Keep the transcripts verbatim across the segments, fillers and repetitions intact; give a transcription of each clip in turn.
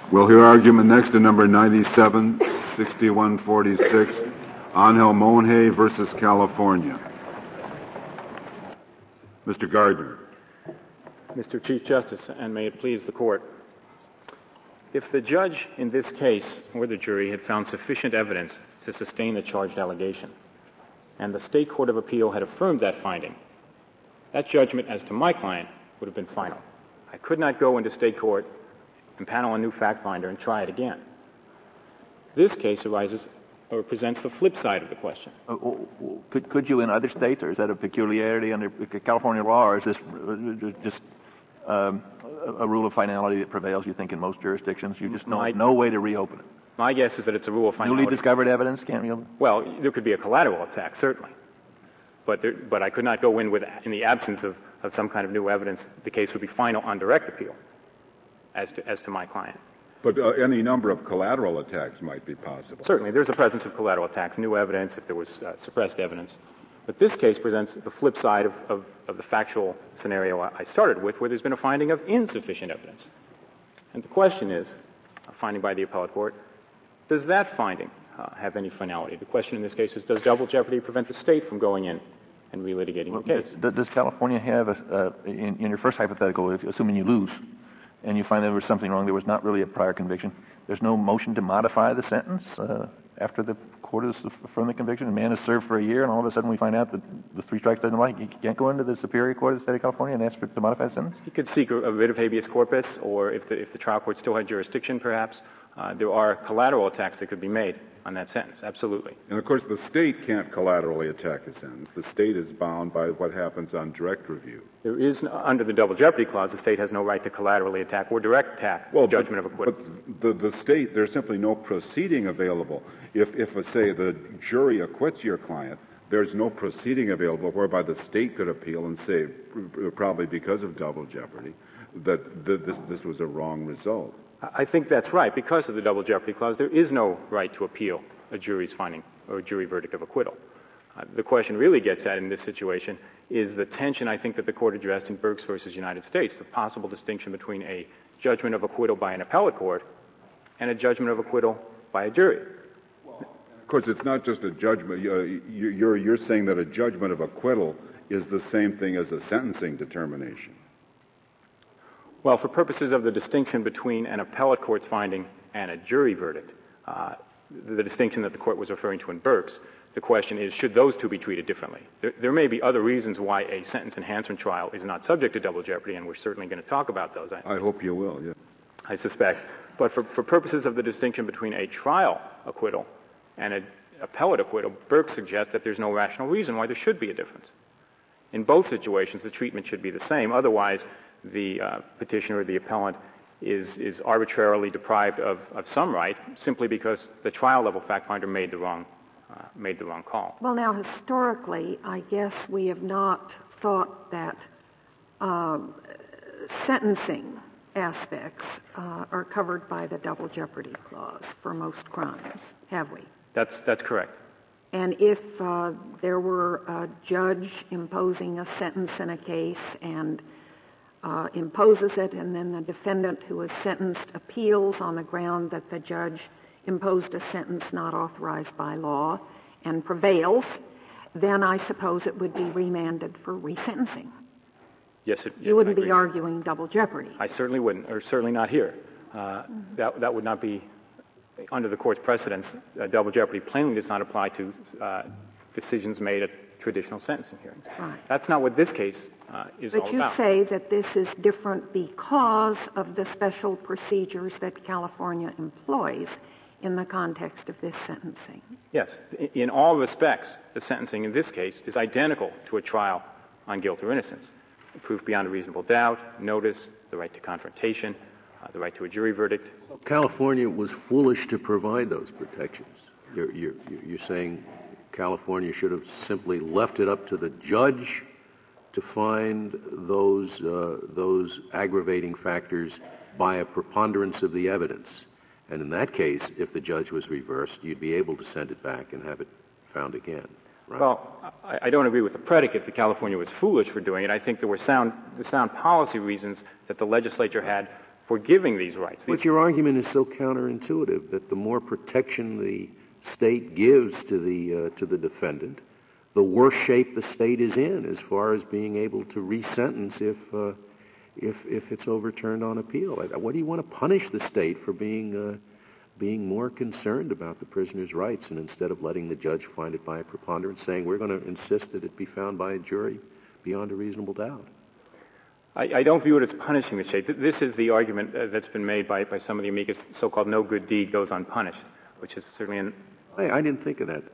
We'll hear argument next in number ninety-seven sixty-one forty-six, Angel Monje versus California. Mister Gardner. Mister Chief Justice, and may it please the Court, if the judge in this case or the jury had found sufficient evidence to sustain the charged allegation, and the State Court of Appeal had affirmed that finding, that judgment as to my client would have been final. I could not go into state court, impanel a new fact finder, and try it again. This case arises or presents the flip side of the question. Uh, could, could you in other states, or is that a peculiarity under California law, or is this just um, a rule of finality that prevails, you think, in most jurisdictions? You just know my, no way to reopen it. My guess is that it's a rule of finality. Newly discovered evidence can't reopen it? Well, there could be a collateral attack, certainly. But, there, but I could not go in with, in the absence of, of some kind of new evidence, the case would be final on direct appeal as to, as to my client. But uh, any number of collateral attacks might be possible. Certainly. There's a presence of collateral attacks, new evidence, if there was uh, suppressed evidence. But this case presents the flip side of, of, of the factual scenario I started with, where there's been a finding of insufficient evidence. And the question is, a finding by the appellate court, does that finding uh, have any finality? The question in this case is, does double jeopardy prevent the state from going in and relitigating well, the case? Does California have, a, uh, in, in your first hypothetical, if, assuming you lose, and you find there was something wrong, there was not really a prior conviction, there's no motion to modify the sentence uh, after the court has affirmed the conviction? The man is served for a year, and all of a sudden we find out that the three strikes doesn't apply. You can't go into the Superior Court of the State of California and ask for to modify the sentence? You could seek a, a writ of habeas corpus, or if the, if the trial court still had jurisdiction, perhaps, uh, there are collateral attacks that could be made on that sentence, absolutely. And of course, the state can't collaterally attack a sentence. The state is bound by what happens on direct review. There is, under the double jeopardy clause, the state has no right to collaterally attack or direct attack well, the judgment but, of acquittal. But the, the state, there's simply no proceeding available. If, if, say, the jury acquits your client, there's no proceeding available whereby the state could appeal and say, probably because of double jeopardy, that th- this, this was a wrong result. I think that's right. Because of the double jeopardy clause, there is no right to appeal a jury's finding or a jury verdict of acquittal. Uh, the question really gets at in this situation is the tension, I think, that the court addressed in Burks versus United States, the possible distinction between a judgment of acquittal by an appellate court and a judgment of acquittal by a jury. Of course, it's not just a judgment. You're, you're saying that a judgment of acquittal is the same thing as a sentencing determination. Well, for purposes of the distinction between an appellate court's finding and a jury verdict, uh, the distinction that the court was referring to in Burks, the question is, should those two be treated differently? There, there may be other reasons why a sentence enhancement trial is not subject to double jeopardy, and we're certainly going to talk about those. I, I hope you will, yeah. I suspect. But for, for purposes of the distinction between a trial acquittal and an appellate acquittal, Burke suggests that there's no rational reason why there should be a difference. In both situations, the treatment should be the same. Otherwise, the uh, petitioner or the appellant is, is arbitrarily deprived of, of some right simply because the trial-level fact finder made the wrong uh, made the wrong call. Well, now, historically, I guess we have not thought that um, sentencing aspects uh, are covered by the double jeopardy clause for most crimes, have we? That's that's correct. And if uh, there were a judge imposing a sentence in a case and uh, imposes it, and then the defendant who is sentenced appeals on the ground that the judge imposed a sentence not authorized by law and prevails, then I suppose it would be remanded for resentencing. Yes, it, you wouldn't be arguing double jeopardy. I certainly wouldn't, or certainly not here. Uh, mm-hmm. That that would not be under the court's precedents. Uh, double jeopardy plainly does not apply to uh, decisions made at traditional sentencing hearings. Right. That's not what this case uh, is but all But about. you say that this is different because of the special procedures that California employs in the context of this sentencing. Yes. In all respects, the sentencing in this case is identical to a trial on guilt or innocence. Proof beyond a reasonable doubt, notice, the right to confrontation, uh, the right to a jury verdict. California was foolish to provide those protections. You're, you're, you're saying California should have simply left it up to the judge to find those, uh, those aggravating factors by a preponderance of the evidence. And in that case, if the judge was reversed, you'd be able to send it back and have it found again. Right. Well, I, I don't agree with the predicate that California was foolish for doing it. I think there were sound, the sound policy reasons that the legislature had for giving these rights. These But your argument is so counterintuitive that the more protection the state gives to the uh, to the defendant, the worse shape the state is in as far as being able to resentence if uh, if if it's overturned on appeal. What do you want to punish the state for being uh, being more concerned about the prisoner's rights, and instead of letting the judge find it by a preponderance, saying we're going to insist that it be found by a jury beyond a reasonable doubt? I, I don't view it as punishing the state. This is the argument uh, that's been made by, by some of the amicus, so-called no good deed goes unpunished, which is certainly an... I, I didn't think of that.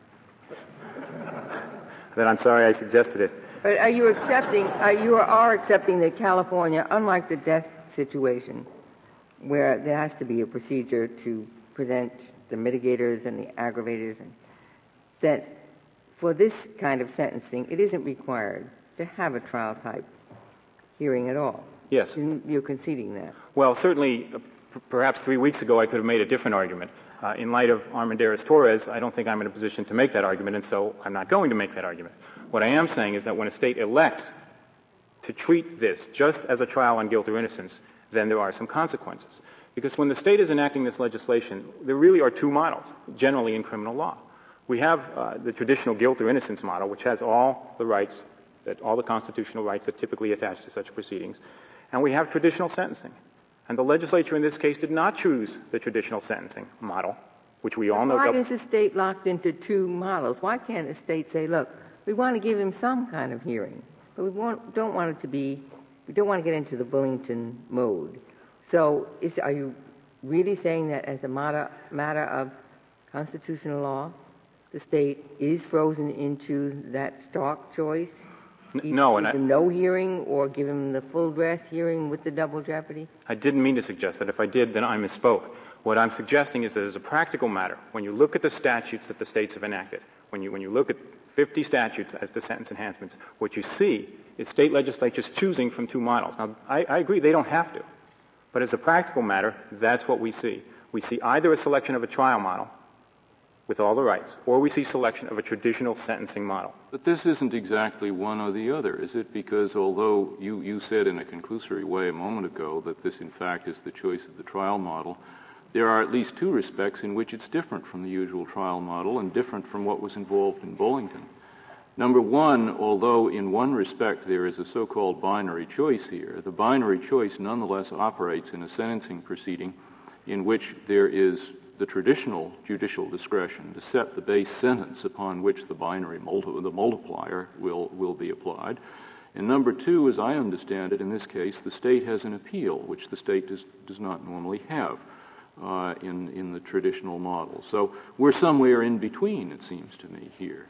Then I'm sorry I suggested it. But are you accepting, are you are accepting that California, unlike the death situation, where there has to be a procedure to present the mitigators and the aggravators, and that for this kind of sentencing, it isn't required to have a trial-type hearing at all? Yes. You're conceding that? Well, certainly, uh, p- perhaps three weeks ago I could have made a different argument. Uh, in light of Armendariz-Torres, I don't think I'm in a position to make that argument, and so I'm not going to make that argument. What I am saying is that when a state elects to treat this just as a trial on guilt or innocence, then there are some consequences. Because when the state is enacting this legislation, there really are two models, generally in criminal law. We have uh, the traditional guilt or innocence model, which has all the rights, that all the constitutional rights that typically attach to such proceedings. And we have traditional sentencing. And the legislature in this case did not choose the traditional sentencing model, which we all know... Why is the state locked into two models? Why can't the state say, look, we want to give him some kind of hearing, but we want, don't want it to be, we don't want to get into the Bullington mode. So is, are you really saying that as a matter, matter of constitutional law, the state is frozen into that stark choice? N- no, and I, no hearing, or give him the full dress hearing with the double jeopardy? I didn't mean to suggest that. If I did, then I misspoke. What I'm suggesting is that as a practical matter, when you look at the statutes that the states have enacted, when you, when you look at fifty statutes as to sentence enhancements, what you see is state legislatures choosing from two models. Now, I, I agree they don't have to. But as a practical matter, that's what we see. We see either a selection of a trial model with all the rights, or we see selection of a traditional sentencing model. But this isn't exactly one or the other, is it? Because although you, you said in a conclusory way a moment ago that this in fact is the choice of the trial model, there are at least two respects in which it's different from the usual trial model and different from what was involved in Bullington. Number one, although in one respect there is a so-called binary choice here, the binary choice nonetheless operates in a sentencing proceeding in which there is the traditional judicial discretion to set the base sentence upon which the binary multi- the multiplier will, will be applied. And number two, as I understand it, in this case, the state has an appeal, which the state does, does not normally have uh, in, in the traditional model. So we're somewhere in between, it seems to me, here.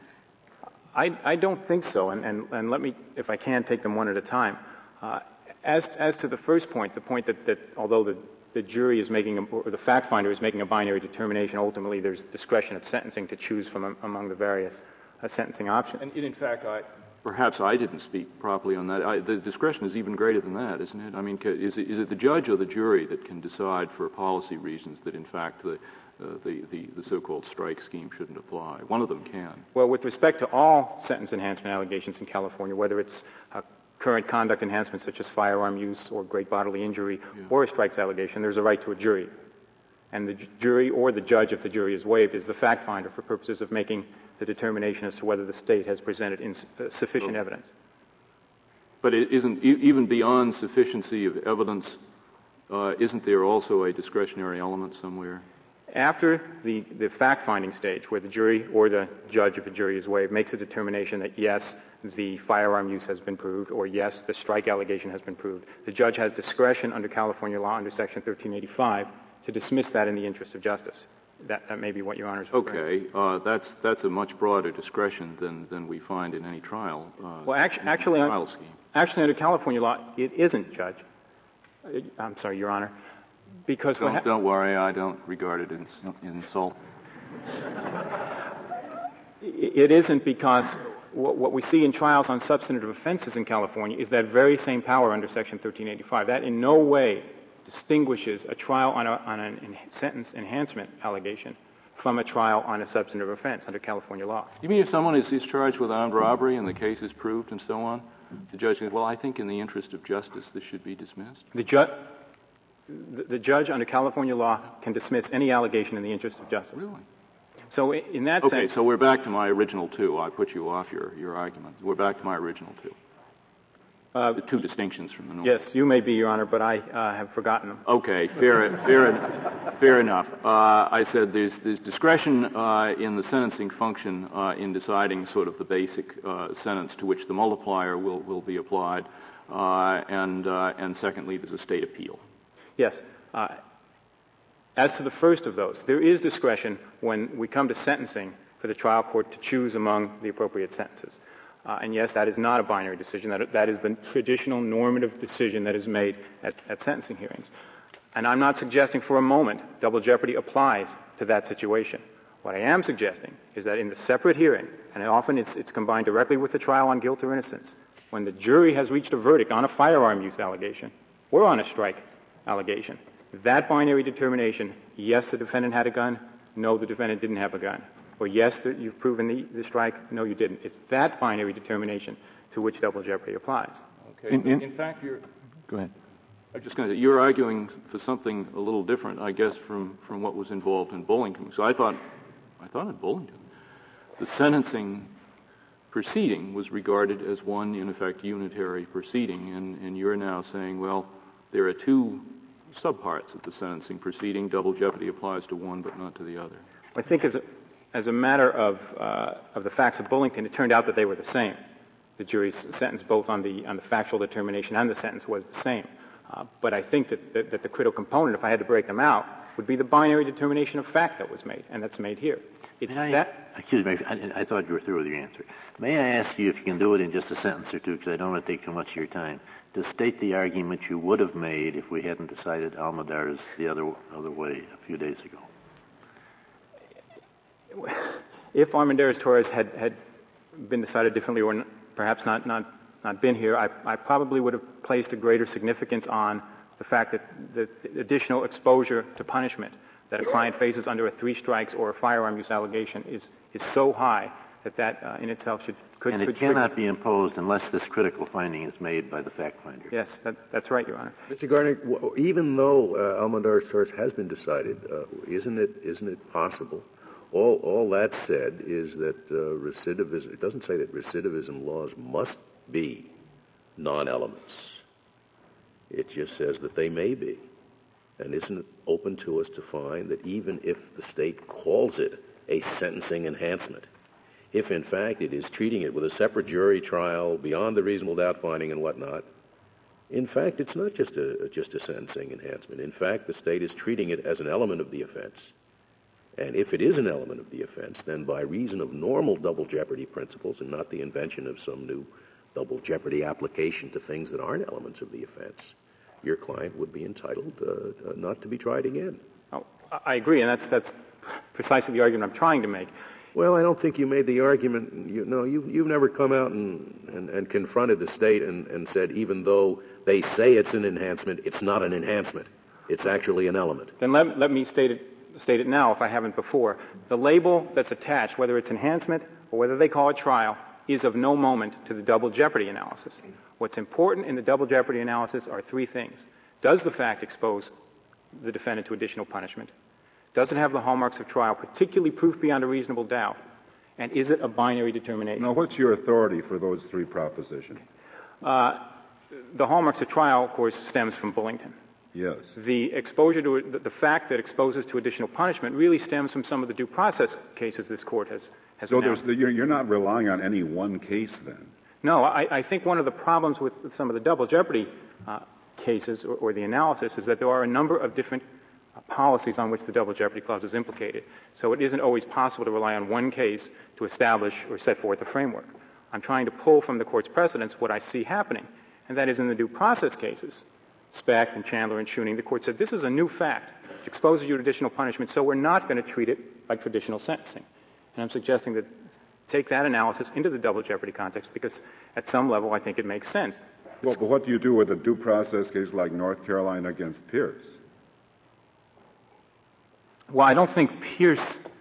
I, I don't think so, and, and, and let me, if I can, take them one at a time. Uh, as, as to the first point, the point that, that although the, the jury is making, a, or the fact finder is making a binary determination, ultimately there's discretion at sentencing to choose from a, among the various uh, sentencing options. And in fact, I, perhaps I didn't speak properly on that. I, the discretion is even greater than that, isn't it? I mean, is it, is it the judge or the jury that can decide for policy reasons that, in fact, the Uh, the, the, the so-called strike scheme shouldn't apply? One of them can. Well, with respect to all sentence enhancement allegations in California, whether it's uh, current conduct enhancements such as firearm use or great bodily injury Yeah. or a strikes allegation, there's a right to a jury. And the j- jury or the judge, if the jury is waived, is the fact finder for purposes of making the determination as to whether the state has presented ins- uh, sufficient Oh. evidence. But it isn't, e- even beyond sufficiency of evidence, uh, isn't there also a discretionary element somewhere? After the, the fact-finding stage, where the jury or the judge, if the jury is waived, makes a determination that, yes, the firearm use has been proved, or yes, the strike allegation has been proved, the judge has discretion under California law, under Section thirteen eighty-five, to dismiss that in the interest of justice. That, that may be what Your Honor's referring Okay, uh, that's that's a much broader discretion than, than we find in any trial. Uh, Well, actu- actually, trial un- scheme. actually, under California law, it isn't, Judge. Uh, I'm sorry, Your Honor. Because what Don't, ha- don't worry, I don't regard it as insult. It isn't, because what, what we see in trials on substantive offenses in California is that very same power under Section thirteen eighty-five. That in no way distinguishes a trial on, a, on a en- sentence enhancement allegation from a trial on a substantive offense under California law. You mean if someone is, is charged with armed robbery and the case is proved and so on, the judge says, well, I think in the interest of justice this should be dismissed? The judge... The, the judge under California law can dismiss any allegation in the interest of justice. Really? So in, in that Okay, sense... so we're back to my original two. I put you off your, your argument. We're back to my original two. Uh, the two distinctions from the norm. Yes, you may be, Your Honor, but I uh, have forgotten them. Okay, fair, fair, fair enough. Uh, I said there's, there's discretion uh, in the sentencing function uh, in deciding sort of the basic uh, sentence to which the multiplier will, will be applied, uh, and, uh, and secondly, there's a state appeal. Yes. Uh, as to the first of those, there is discretion when we come to sentencing for the trial court to choose among the appropriate sentences. Uh, and yes, that is not a binary decision. That, that is the traditional normative decision that is made at, at sentencing hearings. And I'm not suggesting for a moment double jeopardy applies to that situation. What I am suggesting is that in the separate hearing, and often it's, it's combined directly with the trial on guilt or innocence, when the jury has reached a verdict on a firearm use allegation or on a strike allegation, that binary determination, yes, the defendant had a gun, no, the defendant didn't have a gun. Or yes, the, you've proven the, the strike, no, you didn't. It's that binary determination to which double jeopardy applies. Okay. In, in, in fact, you're... Go ahead. I'm just going to say, you're arguing for something a little different, I guess, from, from what was involved in Bullington. So I thought, I thought in Bullington, the sentencing proceeding was regarded as one, in effect, unitary proceeding, and, and you're now saying, well, there are two subparts of the sentencing proceeding. Double jeopardy applies to one, but not to the other. I think as a, as a matter of, uh, of the facts of Bullington, it turned out that they were the same. The jury's sentence, both on the, on the factual determination and the sentence, was the same. Uh, but I think that, that, that the critical component, if I had to break them out, would be the binary determination of fact that was made, and that's made here. It's May I, that. Excuse me, I, I thought you were through with your answer. May I ask you if you can do it in just a sentence or two, because I don't want to take too much of your time, to state the argument you would have made if we hadn't decided Almodar's the other other way a few days ago. If Armendariz-Torres had, had been decided differently or n- perhaps not, not, not been here, I, I probably would have placed a greater significance on the fact that the additional exposure to punishment that a client faces under a three strikes or a firearm use allegation is, is so high that that uh, in itself should could And it could cannot trigger. be imposed unless this critical finding is made by the fact finder. Yes, that, that's right, Your Honor. Mister Gardner, w- even though uh, Almodar's-Torres has been decided, uh, isn't it isn't it possible? All all that said is that uh, recidivism. It doesn't say that recidivism laws must be non-elements. It just says that they may be, and isn't it open to us to find that even if the state calls it a sentencing enhancement, if in fact it is treating it with a separate jury trial beyond the reasonable doubt finding and whatnot, in fact it's not just a just a sentencing enhancement. In fact, the state is treating it as an element of the offense. And if it is an element of the offense, then by reason of normal double jeopardy principles and not the invention of some new double jeopardy application to things that aren't elements of the offense, your client would be entitled uh, uh, not to be tried again. Oh, I agree, and that's that's precisely the argument I'm trying to make. Well, I don't think you made the argument. You know, you, you've never come out and, and, and confronted the state and, and said, even though they say it's an enhancement, it's not an enhancement. It's actually an element. Then let, let me state it, state it now if I haven't before. The label that's attached, whether it's enhancement or whether they call it trial, is of no moment to the double jeopardy analysis. What's important in the double jeopardy analysis are three things. Does the fact expose the defendant to additional punishment? Does it have the hallmarks of trial, particularly proof beyond a reasonable doubt? And is it a binary determination? Now, what's your authority for those three propositions? Uh, the hallmarks of trial, of course, stems from Bullington. Yes. The exposure to the, the fact that exposes to additional punishment really stems from some of the due process cases this court has has So announced. there's the, you're, you're not relying on any one case then? No, I, I think one of the problems with, with some of the double jeopardy uh, cases or, or the analysis is that there are a number of different uh, policies on which the double jeopardy clause is implicated. So it isn't always possible to rely on one case to establish or set forth a framework. I'm trying to pull from the court's precedents what I see happening, and that is in the due process cases, Speck and Chandler and Schuning, the court said this is a new fact. It exposes you to additional punishment, so we're not going to treat it like traditional sentencing. And I'm suggesting that take that analysis into the double jeopardy context because at some level I think it makes sense. Well, but what do you do with a due process case like North Carolina against Pierce? Well, I don't think Pierce...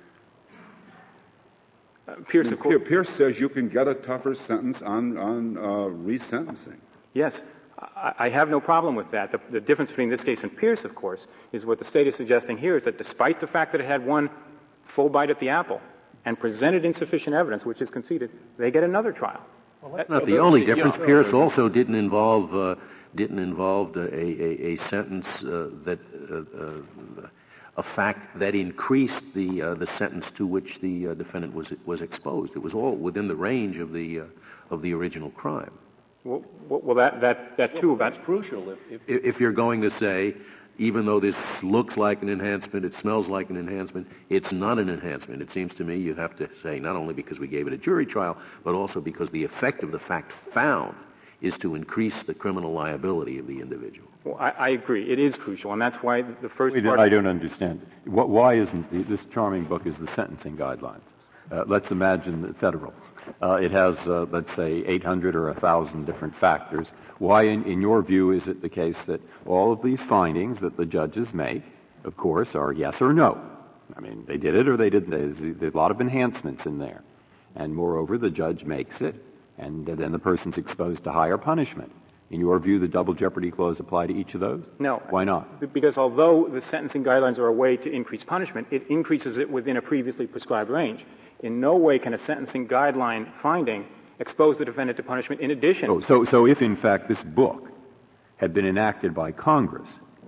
Uh, Pierce, of course... Pierce says you can get a tougher sentence on, on uh, resentencing. Yes. I, I have no problem with that. The, the difference between this case and Pierce, of course, is what the state is suggesting here is that despite the fact that it had one full bite at the apple and presented insufficient evidence, which is conceded, they get another trial. Well, that's not the only difference. Pierce also didn't involve uh, didn't involve a, a, a sentence uh, that uh, uh, a fact that increased the uh, the sentence to which the uh, defendant was was exposed. It was all within the range of the uh, of the original crime. Well, well that that that too. Well, that's crucial. If, if if you're going to say, even though this looks like an enhancement, it smells like an enhancement, it's not an enhancement. It seems to me you have to say not only because we gave it a jury trial, but also because the effect of the fact found is to increase the criminal liability of the individual. Well, I, I agree. It is crucial, and that's why the first Wait, part... I don't understand. What, why isn't the, this charming book is the sentencing guidelines? Uh, let's imagine the federal. Uh, it has, uh, let's say, eight hundred or one thousand different factors. Why, in, in your view, is it the case that all of these findings that the judges make, of course, are yes or no? I mean, they did it or they didn't. There's, there's a lot of enhancements in there. And moreover, the judge makes it, and then the person's exposed to higher punishment. In your view, the double jeopardy clause apply to each of those? No. Why not? Because although the sentencing guidelines are a way to increase punishment, it increases it within a previously prescribed range. In no way can a sentencing guideline finding expose the defendant to punishment in addition. Oh, so, so if, in fact, this book had been enacted by Congress,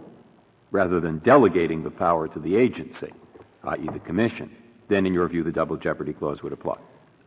rather than delegating the power to the agency, that is the commission, then, in your view, the double jeopardy clause would apply?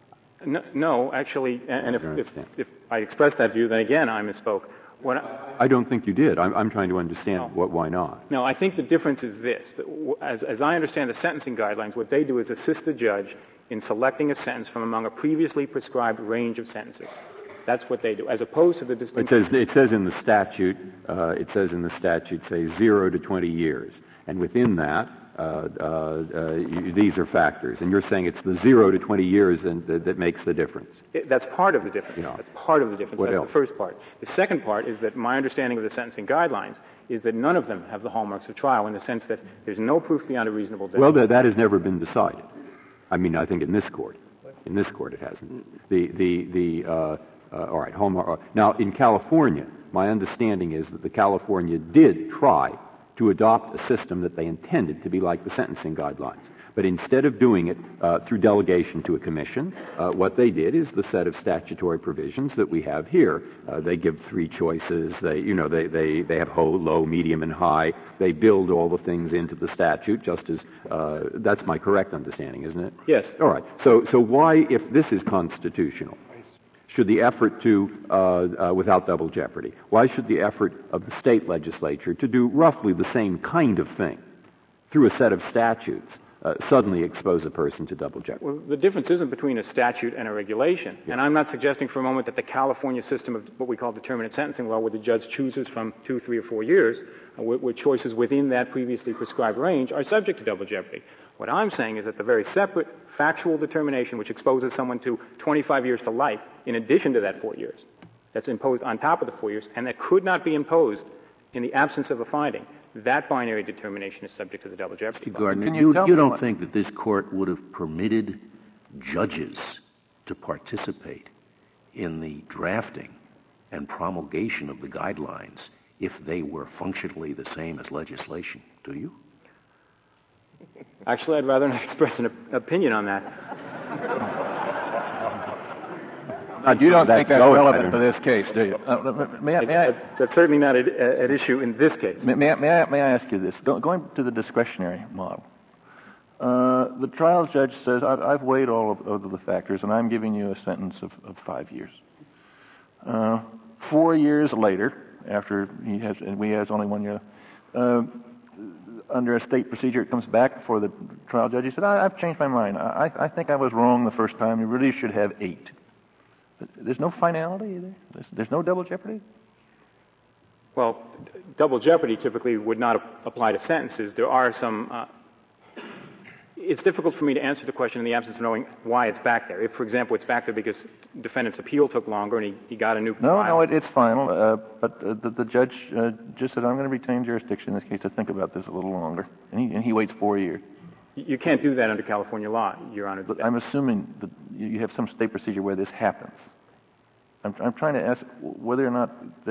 No, no actually, and if, if, if I express that view, then again I misspoke. When I, I don't think you did. I'm, I'm trying to understand no. what, why not. No, I think the difference is this. That w- as, as I understand the sentencing guidelines, what they do is assist the judge in selecting a sentence from among a previously prescribed range of sentences. That's what they do, as opposed to the distinction. It says, it says in the statute, uh, it says in the statute, say, zero to twenty years. And within that, uh, uh, uh, you, these are factors. And you're saying it's the zero to twenty years and, uh, that makes the difference. It, that's part of the difference. Yeah. That's part of the difference. What that's else? The first part. The second part is that my understanding of the sentencing guidelines is that none of them have the hallmarks of trial in the sense that there's no proof beyond a reasonable doubt. Well, that, that has never been decided. I mean, I think in this court. In this court it hasn't. The, the, the, uh, uh, all right, hallmark. Uh, now, in California, my understanding is that the California did try to adopt a system that they intended to be like the sentencing guidelines. But instead of doing it uh, through delegation to a commission, uh, what they did is the set of statutory provisions that we have here. Uh, they give three choices. They, you know, they, they, they have low, low, medium, and high. They build all the things into the statute, just as uh, that's my correct understanding, isn't it? Yes. All right. So, so why, if this is constitutional, should the effort to, uh, uh, without double jeopardy, why should the effort of the state legislature to do roughly the same kind of thing through a set of statutes uh, suddenly expose a person to double jeopardy? Well, the difference isn't between a statute and a regulation. Yeah. And I'm not suggesting for a moment that the California system of what we call determinate sentencing law, where the judge chooses from two, three, or four years, uh, with, with choices within that previously prescribed range, are subject to double jeopardy. What I'm saying is that the very separate factual determination which exposes someone to twenty-five years to life, in addition to that four years, that's imposed on top of the four years, and that could not be imposed in the absence of a finding, that binary determination is subject to the double jeopardy. Mister Gardner, you, you, you don't think that this court would have permitted judges to participate in the drafting and promulgation of the guidelines if they were functionally the same as legislation, do you? Actually, I'd rather not express an op- opinion on that. Now, you don't think that's no, relevant to this case, do you? Uh, may I, may I, that's, that's certainly not at, at issue in this case. may, may, I, may, I, may I ask you this? Go, going to the discretionary model, uh, the trial judge says, I've, I've weighed all of, of the factors, and I'm giving you a sentence of, of five years. Uh, four years later, after he has, and we has only one year, uh, under a state procedure, it comes back before the trial judge. He said, I, I've changed my mind. I, I think I was wrong the first time. You really should have eight. There's no finality there? There's, there's no double jeopardy? Well, d- double jeopardy typically would not ap- apply to sentences. There are some... Uh, it's difficult for me to answer the question in the absence of knowing why it's back there. If, for example, it's back there because defendant's appeal took longer and he, he got a new No, file. no, it, it's final. Uh, but uh, the, the judge uh, just said, I'm going to retain jurisdiction in this case to think about this a little longer. And he, and he waits four years. You can't do that under California law, Your Honor. But I'm assuming that you you have some state procedure where this happens. I'm, I'm trying to ask whether or not there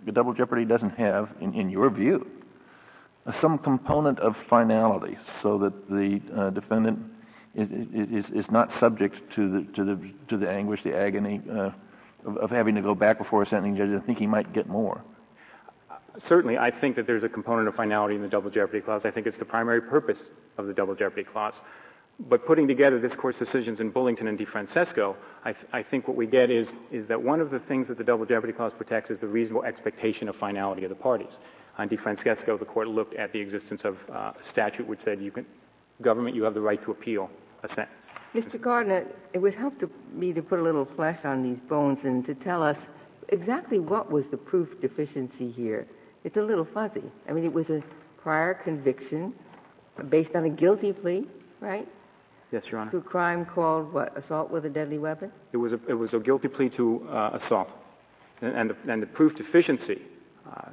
the double jeopardy doesn't have, in, in your view, uh, some component of finality, so that the uh, defendant is, is, is not subject to the to the to the anguish, the agony uh, of, of having to go back before a sentencing judge and think he might get more? Certainly, I think that there's a component of finality in the double jeopardy clause. I think it's the primary purpose of the double jeopardy clause. But putting together this Court's decisions in Bullington and DeFrancesco, I, th- I think what we get is, is that one of the things that the double jeopardy clause protects is the reasonable expectation of finality of the parties. On DeFrancesco, the Court looked at the existence of uh, a statute which said, you can, government, you have the right to appeal a sentence. Mister Gardner, it would help to me to put a little flesh on these bones and to tell us exactly what was the proof deficiency here. It's a little fuzzy. I mean, it was a prior conviction based on a guilty plea, right? Yes, Your Honor. To a crime called, what, assault with a deadly weapon? It was a, it was a guilty plea to uh, assault. And, and, the, and the proof deficiency uh,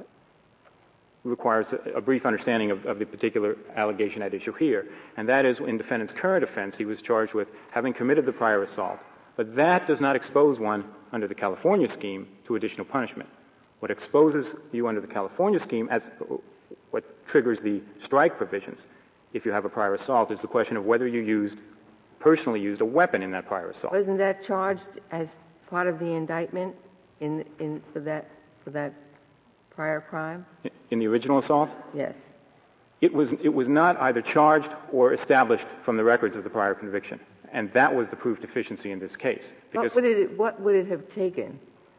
requires a, a brief understanding of, of the particular allegation at issue here. And that is, in defendant's current offense, he was charged with having committed the prior assault. But that does not expose one, under the California scheme, to additional punishment. What exposes you under the California scheme, as what triggers the strike provisions, if you have a prior assault, is the question of whether you used, personally used a weapon in that prior assault. Wasn't that charged as part of the indictment in, in, for that, for that prior crime? In the original assault? Yes. It was, it was not either charged or established from the records of the prior conviction. And that was the proof deficiency in this case. What would it, what would it have taken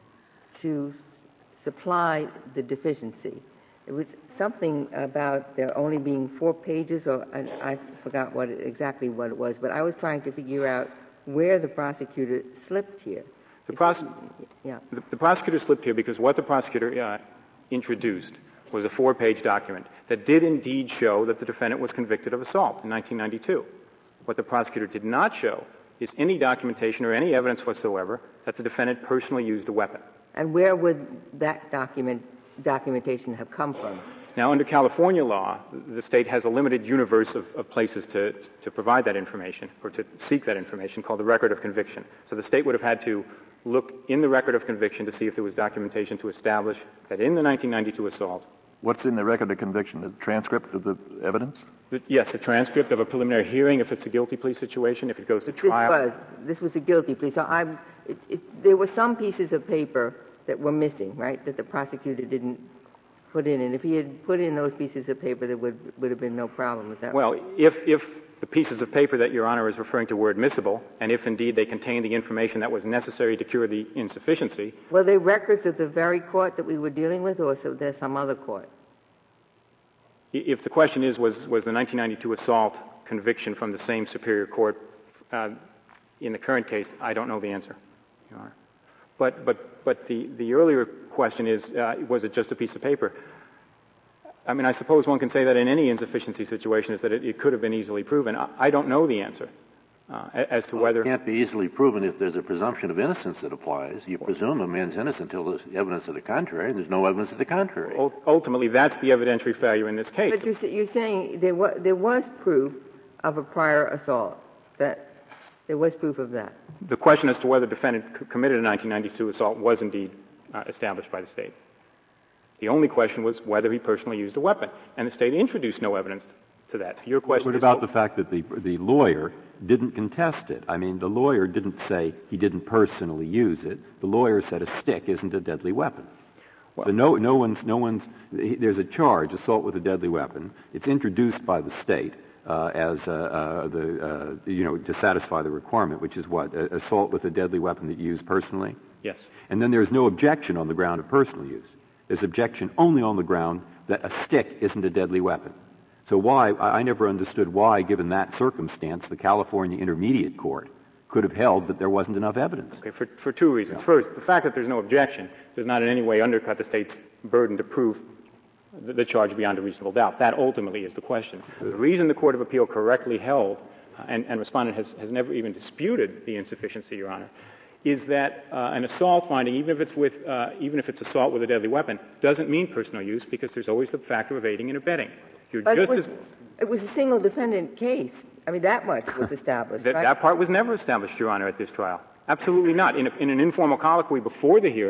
to supply the deficiency? It was something about there only being four pages, or I, I forgot what it, exactly what it was, but I was trying to figure out where the prosecutor slipped here. The, pros- yeah. the, the prosecutor slipped here because what the prosecutor uh, introduced was a four-page document that did indeed show that the defendant was convicted of assault in nineteen ninety-two. What the prosecutor did not show is any documentation or any evidence whatsoever that the defendant personally used a weapon. And where would that document documentation have come from? Now, under California law, the state has a limited universe of, of places to, to provide that information or to seek that information called the record of conviction. So the state would have had to look in the record of conviction to see if there was documentation to establish that in the nineteen ninety-two assault. What's in the record of conviction? The transcript of the evidence? The, yes, a transcript of a preliminary hearing if it's a guilty plea situation, if it goes to trial. This was, this was a guilty plea. So I'm, it, it, there were some pieces of paper that were missing, right, that the prosecutor didn't put in. And if he had put in those pieces of paper, there would, would have been no problem with that. Well, if, if the pieces of paper that Your Honor is referring to were admissible, and if indeed they contained the information that was necessary to cure the insufficiency. Were they records of the very court that we were dealing with, or so there's some other court? If the question is, was, was the nineteen ninety-two assault conviction from the same superior court uh, in the current case, I don't know the answer, Your Honor. But, but, but the, the earlier question is, uh, was it just a piece of paper? I mean, I suppose one can say that in any insufficiency situation is that it, it could have been easily proven. I, I don't know the answer uh, as to well, whether... It can't be easily proven if there's a presumption of innocence that applies. You presume a man's innocent until there's evidence of the contrary, and there's no evidence of the contrary. Ultimately, that's the evidentiary failure in this case. But you're, you're saying there was, there was proof of a prior assault, that there was proof of that. The question as to whether the defendant c- committed a nineteen ninety-two assault was indeed uh, established by the state. The only question was whether he personally used a weapon, and the state introduced no evidence to that. Your question What is... about the fact that the, the lawyer didn't contest it? I mean, the lawyer didn't say he didn't personally use it. The lawyer said a stick isn't a deadly weapon. Well, so no, no one's, no one's, there's a charge, assault with a deadly weapon. It's introduced by the state uh, as uh, uh, the, uh, you know, to satisfy the requirement, which is what? A, assault with a deadly weapon that you use personally? Yes. And then there's no objection on the ground of personal use. There's objection only on the ground that a stick isn't a deadly weapon. So why, I, I never understood why, given that circumstance, the California Intermediate Court could have held that there wasn't enough evidence. Okay, for, for two reasons. Yeah. First, the fact that there's no objection does not in any way undercut the state's burden to prove the, the charge beyond a reasonable doubt. That ultimately is the question. The reason the Court of Appeal correctly held, uh, and, and Respondent has, has never even disputed the insufficiency, Your Honor, is that uh, an assault finding, even if it's with, uh, even if it's assault with a deadly weapon, doesn't mean personal use because there's always the factor of aiding and abetting. You're but just it was, as, it was a single defendant case. I mean, that much was established, that, right? that part was never established, Your Honor, at this trial. Absolutely not. In, a, in an informal colloquy before the hearing,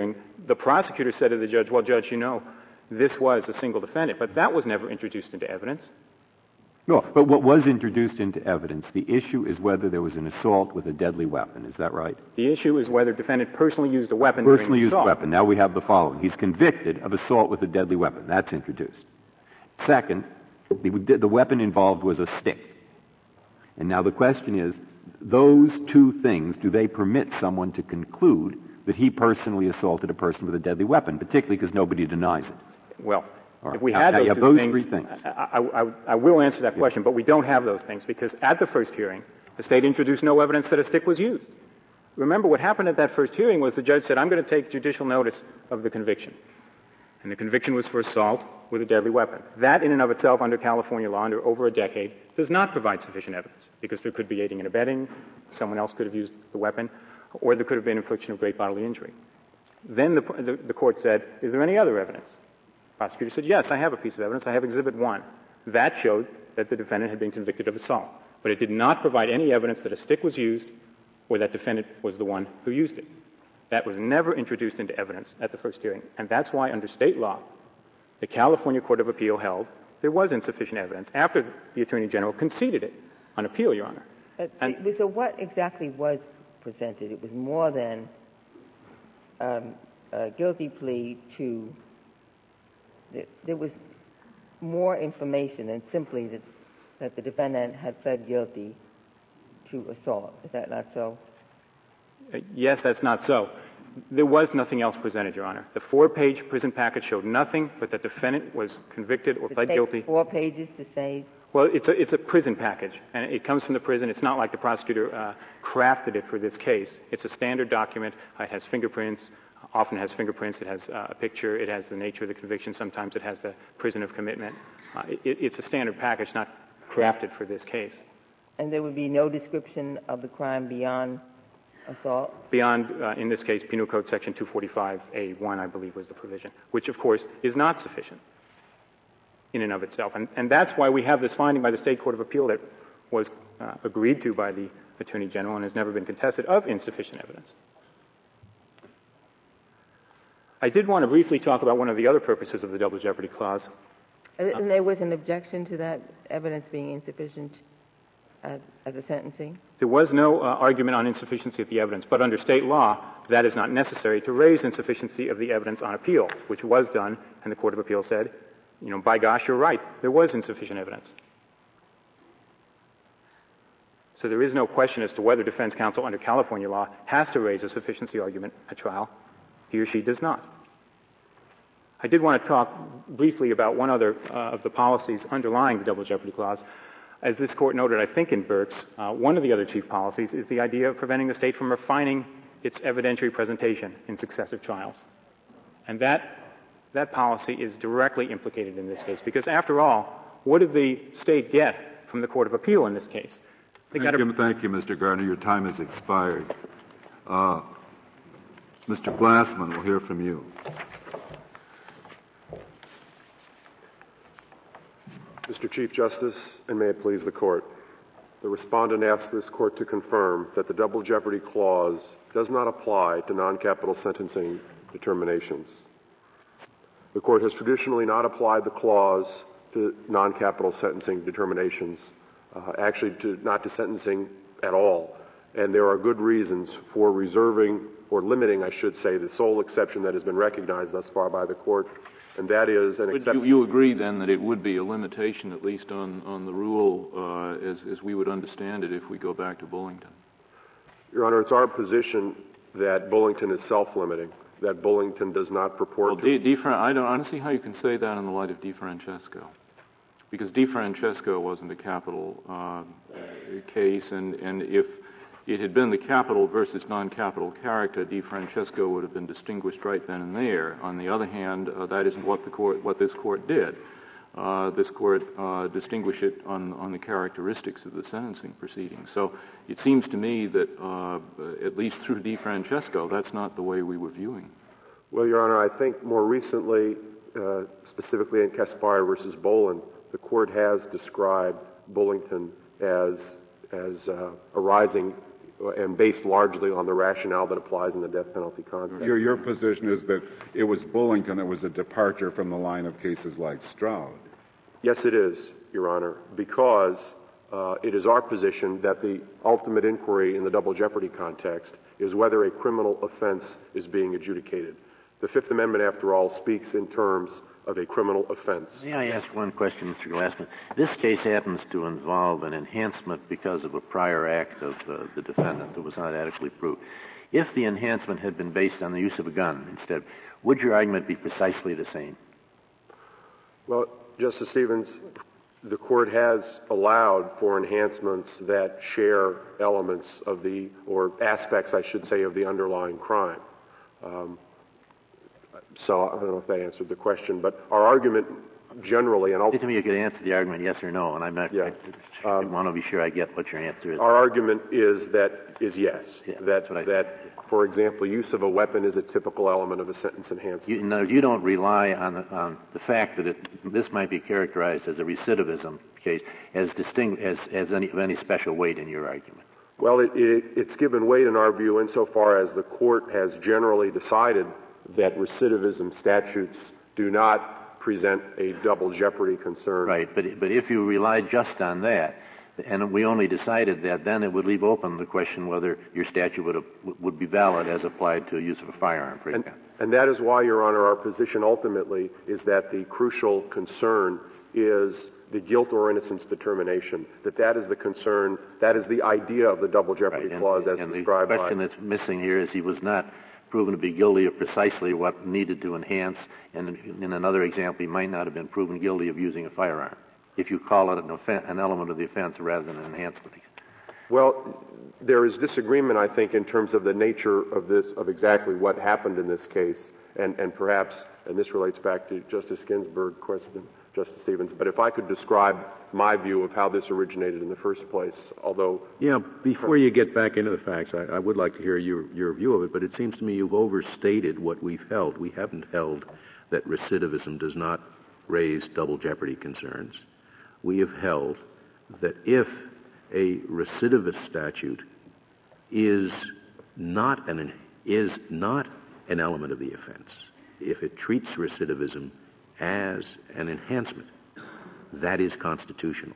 The prosecutor said to the judge, well, Judge, you know, this was a single defendant, but that was never introduced into evidence. No, but what was introduced into evidence, the issue is whether there was an assault with a deadly weapon. Is that right? The issue is whether the defendant personally used a weapon Personally during the used a assault. weapon. Now we have the following. He's convicted of assault with a deadly weapon. That's introduced. Second, the, the weapon involved was a stick. And now the question is, those two things, do they permit someone to conclude that he personally assaulted a person with a deadly weapon, particularly because nobody denies it? Well, All right. if we now, had now those, you have two those things, three things. I, I, I, I will answer that question, but we don't have those things because at the first hearing, the state introduced no evidence that a stick was used. Remember, what happened at that first hearing was the judge said, I'm going to take judicial notice of the conviction. And the conviction was for assault with a deadly weapon. That in and of itself, under California law, under over a decade, does not provide sufficient evidence because there could be aiding and abetting, someone else could have used the weapon, or there could have been infliction of great bodily injury. Then the, the, the court said, is there any other evidence? The prosecutor said, yes, I have a piece of evidence. I have Exhibit one. That showed that the defendant had been convicted of assault. But it did not provide any evidence that a stick was used or that defendant was the one who used it. That was never introduced into evidence at the first hearing. And that's why, under state law, the California Court of Appeal held there was insufficient evidence after the Attorney General conceded it on appeal, Your Honor. Uh, and, so what exactly was presented? It was more than um, a guilty plea to — there was more information than simply that, that the defendant had pled guilty to assault. Is that not so? Uh, yes, that's not so. There was nothing else presented, Your Honor. The four-page prison package showed nothing but that the defendant was convicted or It pled takes guilty. Four pages to say. Well, it's a, it's a prison package, and it comes from the prison. It's not like the prosecutor uh, crafted it for this case. It's a standard document. It has fingerprints, often has fingerprints. It has uh, a picture. It has the nature of the conviction. Sometimes it has the prison of commitment. Uh, it, it's a standard package, not crafted for this case. And there would be no description of the crime beyond assault? Beyond, uh, in this case, Penal Code Section two forty-five A one, I believe, was the provision, which, of course, is not sufficient in and of itself. And, and that's why we have this finding by the State Court of Appeal that was uh, agreed to by the Attorney General and has never been contested of insufficient evidence. I did want to briefly talk about one of the other purposes of the Double Jeopardy Clause. And there was an objection to that evidence being insufficient at, at the sentencing? There was no uh, argument on insufficiency of the evidence, but under state law, that is not necessary to raise insufficiency of the evidence on appeal, which was done, and the Court of Appeal said, you know, by gosh, you're right, there was insufficient evidence. So there is no question as to whether defense counsel under California law has to raise a sufficiency argument at trial. He or she does not. I did want to talk briefly about one other uh, of the policies underlying the Double Jeopardy Clause. As this Court noted, I think in Burks, uh, one of the other chief policies is the idea of preventing the state from refining its evidentiary presentation in successive trials. And that, that policy is directly implicated in this case, because after all, what did the state get from the Court of Appeal in this case? They Thank, got a, you, thank you, Mister Gardner. Your time has expired. Uh, Mister Glassman, we'll hear from you. Mister Chief Justice, and may it please the Court, the respondent asks this Court to confirm that the Double Jeopardy Clause does not apply to non-capital sentencing determinations. The Court has traditionally not applied the clause to non-capital sentencing determinations, uh, actually to, not to sentencing at all, and there are good reasons for reserving or limiting, I should say, the sole exception that has been recognized thus far by the Court, and that is an But exception. you, you agree then that it would be a limitation, at least on, on the rule uh, as, as we would understand it if we go back to Bullington? Your Honor, it's our position that Bullington is self-limiting, that Bullington does not purport Well, to... De, De, I don't, I don't see how you can say that in the light of DeFrancesco, because DeFrancesco wasn't a capital uh, case, and, and if it had been the capital versus non-capital character, DeFrancesco would have been distinguished right then and there. On the other hand, uh, that isn't what the court, what this court did. Uh, this court uh, distinguished it on, on the characteristics of the sentencing proceedings. So it seems to me that, uh, at least through DeFrancesco, that's not the way we were viewing. Well, Your Honor, I think more recently, uh, specifically in Caspar versus Boland, the court has described Bullington as, as uh, arising and based largely on the rationale that applies in the death penalty context. Your, your position is that it was Bullington that was a departure from the line of cases like Stroud. Yes, it is, Your Honor, because uh, it is our position that the ultimate inquiry in the double jeopardy context is whether a criminal offense is being adjudicated. The Fifth Amendment, after all, speaks in terms of a criminal offense. May I ask one question, Mister Glassman? This case happens to involve an enhancement because of a prior act of uh, the defendant that was not adequately proved. If the enhancement had been based on the use of a gun instead, would your argument be precisely the same? Well, Justice Stevens, the court has allowed for enhancements that share elements of the, or aspects, I should say, of the underlying crime. Um, so I don't know if that answered the question, but our argument generally, and I'll... Say to me you could answer the argument yes or no, and I'm not, yeah. I, I um, want to be sure I get what your answer is. Our argument is that, is yes. Yeah, that, I, that, for example, use of a weapon is a typical element of a sentence enhancement. You, no, you don't rely on the, on the fact that it, this might be characterized as a recidivism case as distinct, as, as any, of any special weight in your argument. Well, it, it, it's given weight in our view insofar as the court has generally decided that recidivism statutes do not present a double jeopardy concern. Right, but, but if you rely just on that, and we only decided that, then it would leave open the question whether your statute would, have, would be valid as applied to use of a firearm, for example. And, and that is why, Your Honor, our position ultimately is that the crucial concern is the guilt or innocence determination, that that is the concern, that is the idea of the double jeopardy right. clause and, as and described by... the question that's missing here is he was not proven to be guilty of precisely what needed to enhance, and in, in another example, he might not have been proven guilty of using a firearm, if you call it an, offen- an element of the offense rather than an enhancement. Well, there is disagreement, I think, in terms of the nature of this, of exactly what happened in this case, and, and perhaps, and this relates back to Justice Ginsburg's question, Justice Stevens, but if I could describe my view of how this originated in the first place, although... Yeah, before you get back into the facts, I, I would like to hear your, your view of it, but it seems to me you've overstated what we've held. We haven't held that recidivism does not raise double jeopardy concerns. We have held that if a recidivist statute is not an, is not an element of the offense, if it treats recidivism as an enhancement, that is constitutional.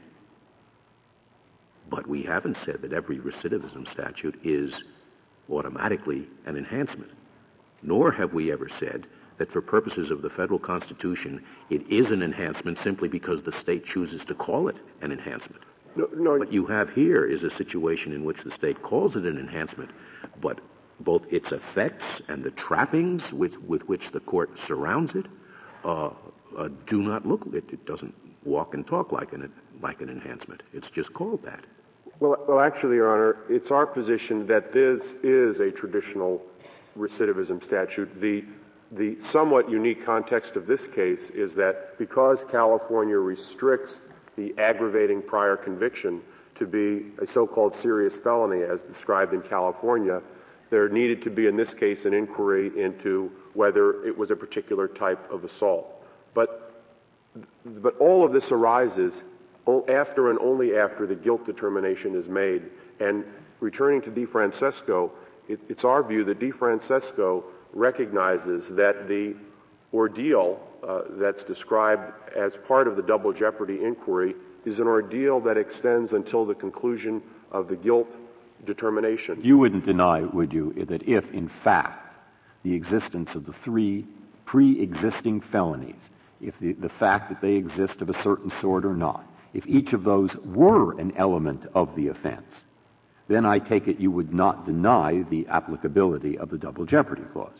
But we haven't said that every recidivism statute is automatically an enhancement, nor have we ever said that for purposes of the federal Constitution, it is an enhancement simply because the state chooses to call it an enhancement. No, no. What you have here is a situation in which the state calls it an enhancement, but both its effects and the trappings with, with which the court surrounds it uh, uh, do not look, it, it doesn't walk and talk like an, like an enhancement. It's just called that. Well, well, actually, Your Honor, it's our position that this is a traditional recidivism statute. The The somewhat unique context of this case is that because California restricts the aggravating prior conviction to be a so-called serious felony as described in California, there needed to be in this case an inquiry into whether it was a particular type of assault. But, but all of this arises after and only after the guilt determination is made. And returning to DeFrancesco, it, it's our view that DeFrancesco recognizes that the ordeal uh, that's described as part of the double jeopardy inquiry is an ordeal that extends until the conclusion of the guilt determination. You wouldn't deny, would you, that if, in fact, the existence of the three pre-existing felonies, if the, the fact that they exist of a certain sort or not, if each of those were an element of the offense, then I take it you would not deny the applicability of the double jeopardy clause.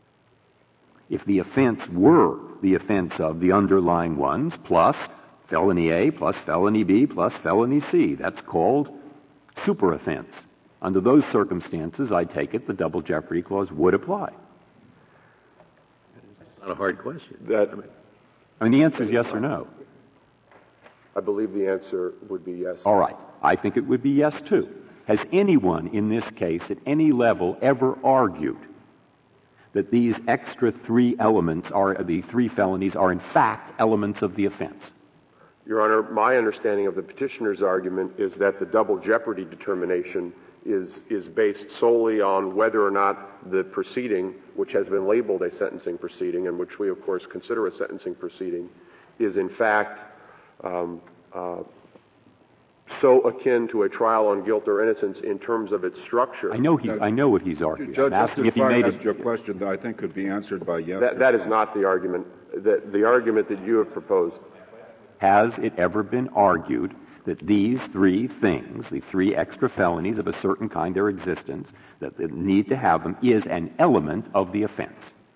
If the offense were the offense of the underlying ones, plus felony A, plus felony B, plus felony C, that's called super offense. Under those circumstances, I take it the double jeopardy clause would apply. That's not a hard question. That, I mean, the answer is yes or no. I believe the answer would be yes. All right. I think it would be yes, too. Has anyone in this case at any level ever argued that these extra three elements are, the three felonies are in fact elements of the offense? Your Honor, my understanding of the petitioner's argument is that the double jeopardy determination is, is based solely on whether or not the proceeding, which has been labeled a sentencing proceeding, and which we, of course, consider a sentencing proceeding, is in fact um, uh, so akin to a trial on guilt or innocence in terms of its structure. I know he's, I know what he's arguing. Judge, I'm asking if he made it. your question that I think could be answered by yes. That, that is not the argument. The, the argument that you have proposed. Has it ever been argued that these three things, the three extra felonies of a certain kind, their existence, that the need to have them, is an element of the offense?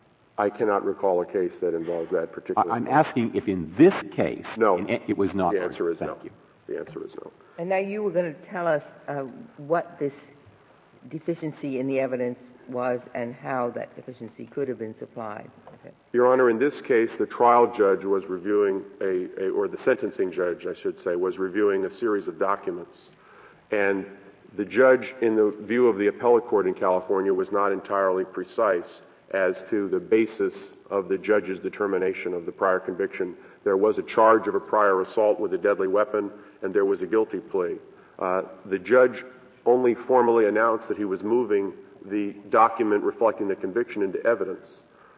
I cannot recall a case that involves that particular. I'm asking if in this case, no, in, it was not. The answer is Thank no. You. The answer is no. And now you were going to tell us uh, what this deficiency in the evidence was and how that deficiency could have been supplied. Okay. Your Honor, in this case, the trial judge was reviewing a, a, or the sentencing judge, I should say, was reviewing a series of documents. And the judge, in the view of the appellate court in California, was not entirely precise as to the basis of the judge's determination of the prior conviction. There was a charge of a prior assault with a deadly weapon, and there was a guilty plea. Uh, the judge only formally announced that he was moving the document reflecting the conviction into evidence.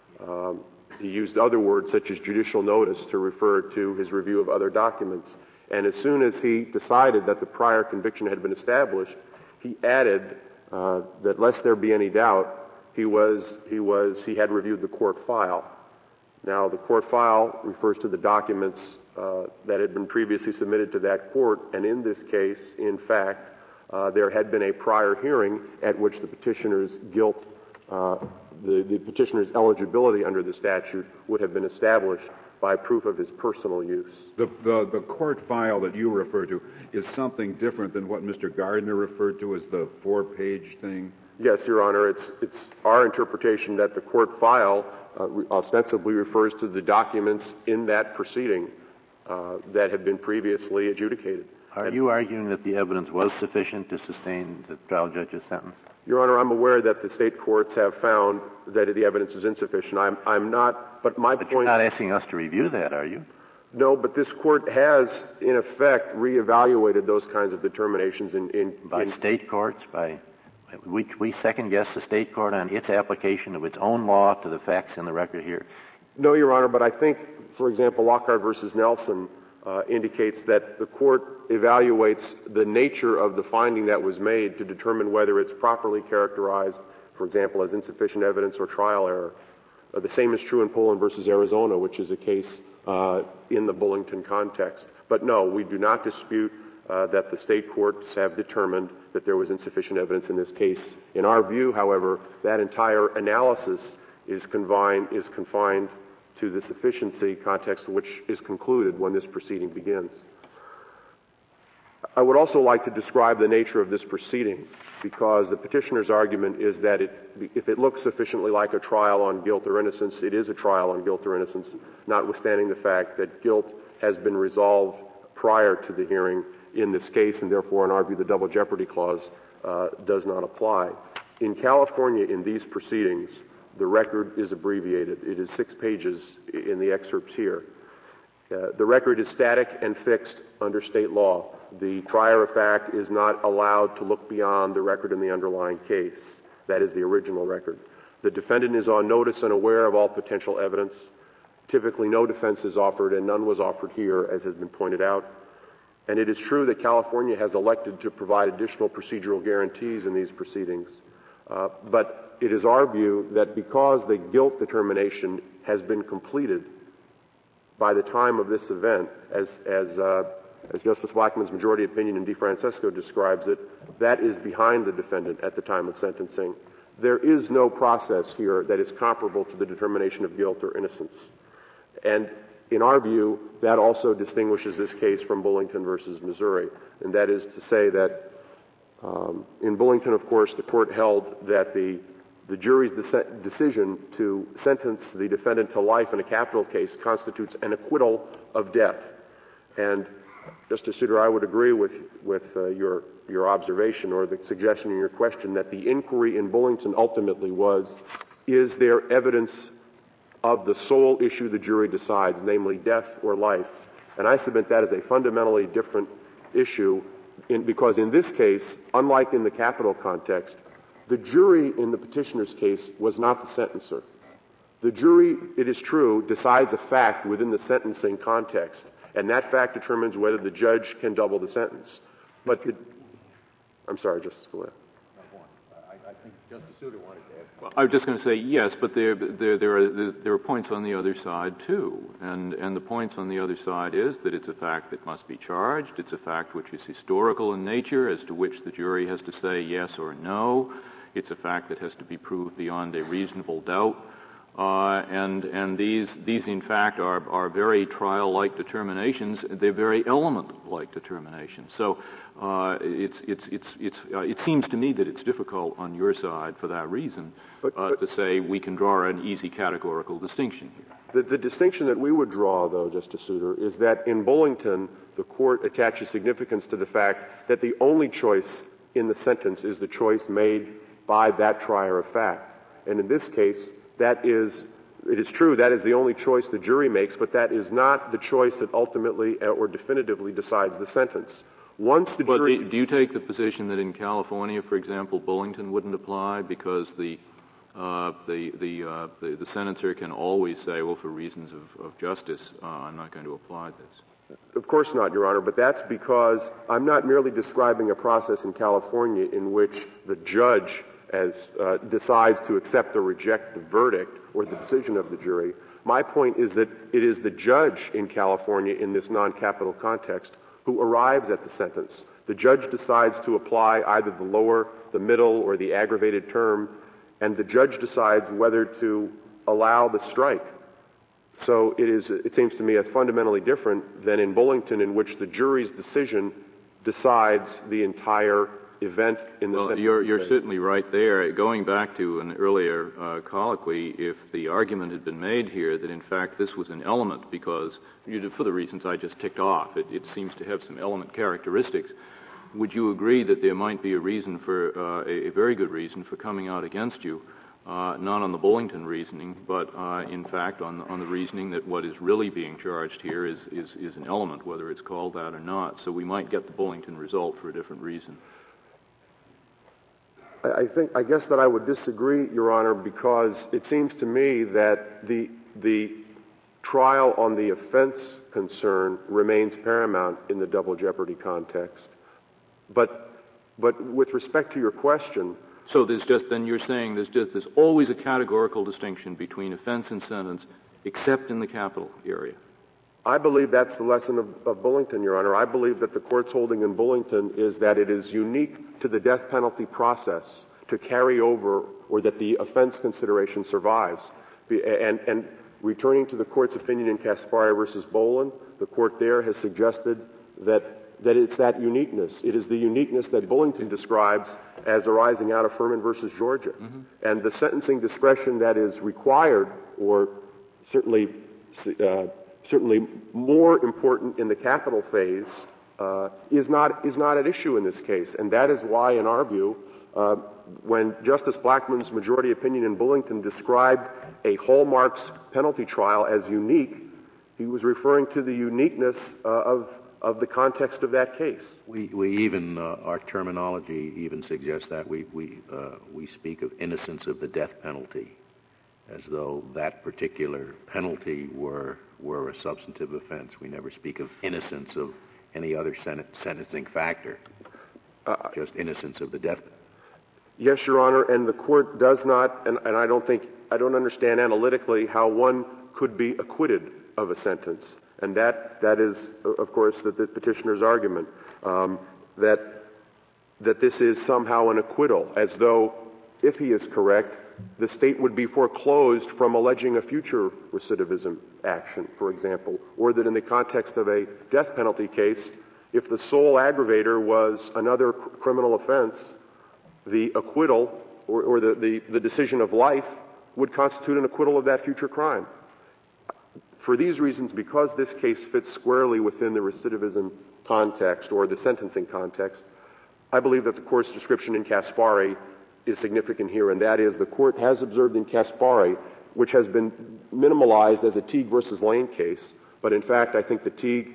Um, he used other words such as judicial notice to refer to his review of other documents. And as soon as he decided that the prior conviction had been established, he added uh, that lest there be any doubt, he was he was he had reviewed the court file. Now, the court file refers to the documents uh, that had been previously submitted to that court, and in this case, in fact, uh, there had been a prior hearing at which the petitioner's guilt, uh, the, the petitioner's eligibility under the statute would have been established by proof of his personal use. The, the, the court file that you refer to is something different than what Mister Gardner referred to as the four-page thing? Yes, Your Honor. It's, it's our interpretation that the court file uh, re- ostensibly refers to the documents in that proceeding uh, that had been previously adjudicated. Are and, you arguing that the evidence was sufficient to sustain the trial judge's sentence? Your Honor, I'm aware that the state courts have found that the evidence is insufficient. I'm, I'm not, but my but point... But you're not asking us to review that, are you? No, but this court has, in effect, reevaluated those kinds of determinations in... in by in, state courts, by... We, we second-guess the state court on its application of its own law to the facts in the record here. No, Your Honor, but I think, for example, Lockhart versus Nelson uh, indicates that the court evaluates the nature of the finding that was made to determine whether it's properly characterized, for example, as insufficient evidence or trial error. Uh, the same is true in Poland versus Arizona, which is a case uh, in the Bullington context. But no, we do not dispute Uh, that the state courts have determined that there was insufficient evidence in this case. In our view, however, that entire analysis is confined, is confined to the sufficiency context which is concluded when this proceeding begins. I would also like to describe the nature of this proceeding because the petitioner's argument is that it, if it looks sufficiently like a trial on guilt or innocence, it is a trial on guilt or innocence, notwithstanding the fact that guilt has been resolved prior to the hearing in this case, and therefore, in our view, the double jeopardy clause uh, does not apply. In California, in these proceedings, the record is abbreviated. It is six pages in the excerpts here. Uh, the record is static and fixed under state law. The trier of fact is not allowed to look beyond the record in the underlying case. That is the original record. The defendant is on notice and aware of all potential evidence. Typically, no defense is offered, and none was offered here, as has been pointed out. And it is true that California has elected to provide additional procedural guarantees in these proceedings. Uh, but it is our view that because the guilt determination has been completed by the time of this event, as, as, uh, as Justice Blackmun's majority opinion in DeFrancesco describes it, that is behind the defendant at the time of sentencing. There is no process here that is comparable to the determination of guilt or innocence. And in our view, that also distinguishes this case from Bullington versus Missouri. And that is to say that um, in Bullington, of course, the court held that the, the jury's de- decision to sentence the defendant to life in a capital case constitutes an acquittal of death. And Justice Souter, I would agree with, with uh, your, your observation or the suggestion in your question that the inquiry in Bullington ultimately was, is there evidence of the sole issue the jury decides, namely death or life? And I submit that is a fundamentally different issue in, because in this case, unlike in the capital context, the jury in the petitioner's case was not the sentencer. The jury, it is true, decides a fact within the sentencing context, and that fact determines whether the judge can double the sentence. But the, I'm sorry, Justice Scalia. I think Justice Souter wanted to add. Well, I was just going to say yes, but there, there, there, are, there are points on the other side too, and and the points on the other side is that it's a fact that must be charged. It's a fact which is historical in nature, as to which the jury has to say yes or no. It's a fact that has to be proved beyond a reasonable doubt. Uh, and and these these in fact are are very trial-like determinations. They're very element-like determinations. So uh, it's it's it's it's uh, it seems to me that it's difficult on your side for that reason but, uh, but to say we can draw an easy categorical distinction here. The, the distinction that we would draw, though, Justice Souter, is that in Bullington, the court attaches significance to the fact that the only choice in the sentence is the choice made by that trier of fact, and in this case. That is, it is true, that is the only choice the jury makes, but that is not the choice that ultimately or definitively decides the sentence. Once the but jury... But do you take the position that in California, for example, Bullington wouldn't apply because the uh, the the, uh, the the sentencer can always say, well, for reasons of, of justice, uh, I'm not going to apply this? Of course not, Your Honor, but that's because I'm not merely describing a process in California in which the judge as uh, decides to accept or reject the verdict or the decision of the jury. My point is that it is the judge in California in this non-capital context who arrives at the sentence. The judge decides to apply either the lower, the middle, or the aggravated term, and the judge decides whether to allow the strike. So it is, it seems to me, as fundamentally different than in Bullington, in which the jury's decision decides the entire event in the well, sentence. You're, you're certainly right there. Going back to an earlier uh, colloquy, if the argument had been made here that in fact this was an element because, for the reasons I just ticked off, it, it seems to have some element characteristics, would you agree that there might be a reason for, uh, a, a very good reason for coming out against you, uh, not on the Bullington reasoning, but uh, in fact on, on the reasoning that what is really being charged here is, is, is an element, whether it's called that or not, so we might get the Bullington result for a different reason? I think, I guess that I would disagree, Your Honor, because it seems to me that the, the trial on the offense concern remains paramount in the double jeopardy context. But, but with respect to your question... So there's just, then you're saying there's just, there's always a categorical distinction between offense and sentence, except in the capital area. I believe that's the lesson of, of Bullington, Your Honor. I believe that the court's holding in Bullington is that it is unique to the death penalty process to carry over, or that the offense consideration survives. And, and returning to the court's opinion in Caspari versus Boland, the court there has suggested that, that it's that uniqueness. It is the uniqueness that Bullington describes as arising out of Furman versus Georgia. Mm-hmm. And the sentencing discretion that is required, or certainly uh, certainly more important in the capital phase, uh, is not is not at issue in this case, and that is why, in our view, uh, when Justice Blackmun's majority opinion in Bullington described a hallmarks penalty trial as unique, he was referring to the uniqueness uh, of of the context of that case. We we even uh, our terminology even suggests that we we uh, we speak of innocence of the death penalty, as though that particular penalty were were a substantive offense. We never speak of innocence of any other sen- sentencing factor, uh, just innocence of the death penalty. Yes, Your Honor, and the court does not, and, and I don't think, I don't understand analytically how one could be acquitted of a sentence. And that, that is, of course, the, the petitioner's argument, um, that, that this is somehow an acquittal, as though, if he is correct, the state would be foreclosed from alleging a future recidivism action, for example, or that in the context of a death penalty case, if the sole aggravator was another cr- criminal offense, the acquittal or, or the, the, the decision of life would constitute an acquittal of that future crime. For these reasons, because this case fits squarely within the recidivism context or the sentencing context, I believe that the court's description in Caspari is significant here, and that is the court has observed in Caspari, which has been minimalized as a Teague versus Lane case, but in fact I think the Teague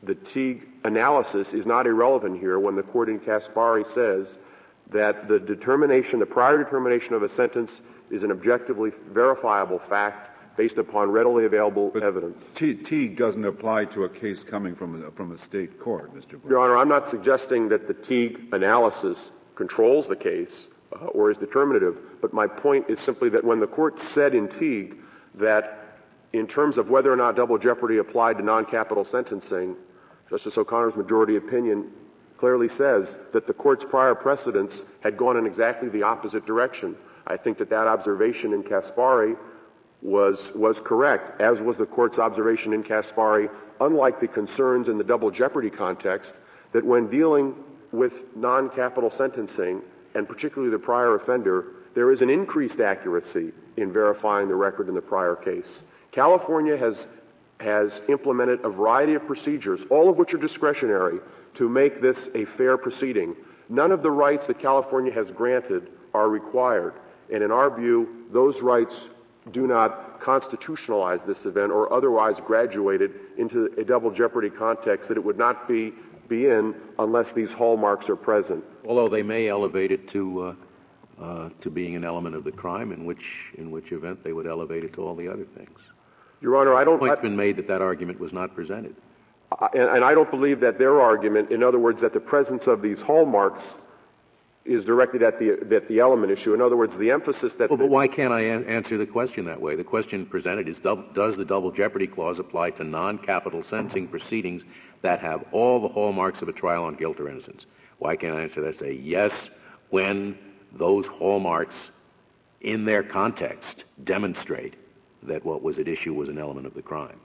the Teague analysis is not irrelevant here when the court in Kaspari says that the determination, the prior determination of a sentence is an objectively verifiable fact based upon readily available but evidence. Teague doesn't apply to a case coming from a, from a state court, Mister Bush. Your Honor, I'm not suggesting that the Teague analysis controls the case uh, or is determinative, but my point is simply that when the court said in Teague that in terms of whether or not double jeopardy applied to non-capital sentencing, Justice O'Connor's majority opinion clearly says that the court's prior precedents had gone in exactly the opposite direction. I think that that observation in Kaspari was, was correct, as was the court's observation in Kaspari, unlike the concerns in the double jeopardy context, that when dealing with non-capital sentencing, and particularly the prior offender, there is an increased accuracy in verifying the record in the prior case. California has, has implemented a variety of procedures, all of which are discretionary, to make this a fair proceeding. None of the rights that California has granted are required, and in our view, those rights do not constitutionalize this event or otherwise graduate it into a double jeopardy context that it would not be, be in unless these hallmarks are present. Although they may elevate it to, uh, uh, to being an element of the crime, in which, in which event they would elevate it to all the other things. Your Honor, I don't... The point's I, been made that that argument was not presented. I, and, and I don't believe that their argument, in other words, that the presence of these hallmarks is directed at the, at the element issue. In other words, the emphasis that... Well, but why can't I an- answer the question that way? The question presented is, do- does the double jeopardy clause apply to non-capital sentencing proceedings that have all the hallmarks of a trial on guilt or innocence? Why can't I answer that? Say yes when those hallmarks in their context demonstrate that what was at issue was an element of the crime.